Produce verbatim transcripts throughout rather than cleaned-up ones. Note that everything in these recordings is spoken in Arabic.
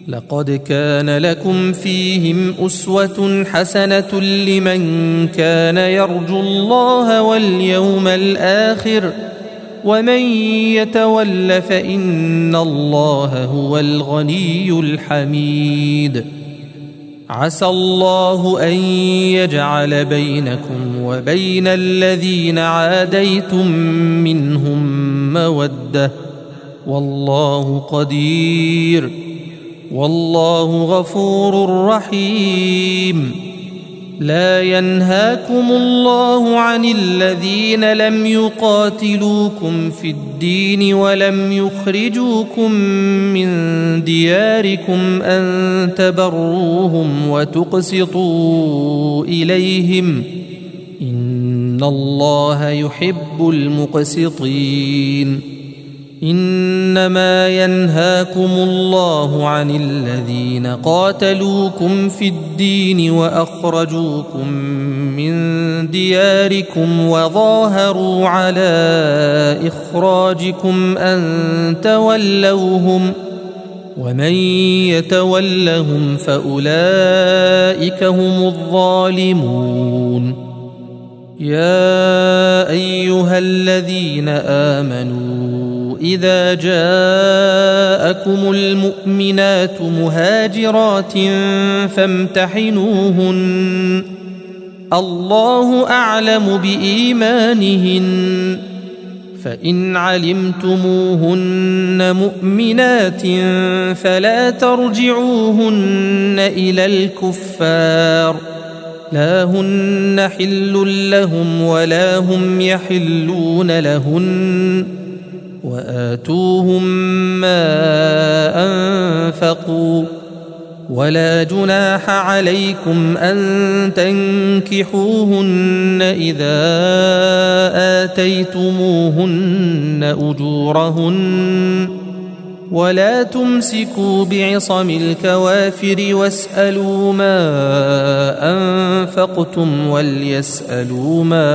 لقد كان لكم فيهم أسوة حسنة لمن كان يرجو الله واليوم الآخر ومن يتول فإن الله هو الغني الحميد. عسى الله أن يجعل بينكم وبين الذين عاديتم منهم مودة والله قدير والله غفور رحيم. لا ينهاكم الله عن الذين لم يقاتلوكم في الدين ولم يخرجوكم من دياركم أن تبروهم وتقسطوا إليهم إن الله يحب المقسطين. إنما ينهاكم الله عن الذين قاتلوكم في الدين وأخرجوكم من دياركم وظاهروا على إخراجكم أن تولوهم ومن يتولهم فأولئك هم الظالمون. يا أيها الذين آمنوا إذا جاءكم المؤمنات مهاجرات فامتحنوهن الله أعلم بإيمانهن فإن علمتموهن مؤمنات فلا ترجعوهن إلى الكفار لا هن حل لهم ولا هم يحلون لهن وآتوهم ما أنفقوا ولا جناح عليكم أن تنكحوهن إذا آتيتموهن أجورهن ولا تمسكوا بعصم الكوافر واسألوا ما أنفقتم وليسألوا ما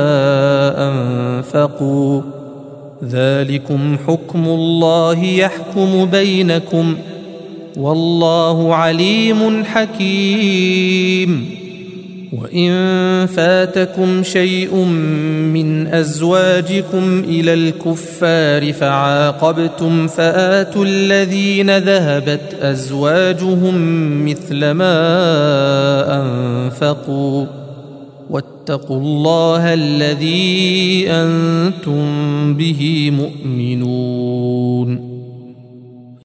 أنفقوا ذلكم حكم الله يحكم بينكم والله عليم حكيم. وإن فاتكم شيء من أزواجكم إلى الكفار فعاقبتم فآتوا الذين ذهبت أزواجهم مثل ما أنفقوا واتقوا الله الذي أنتم به مؤمنون.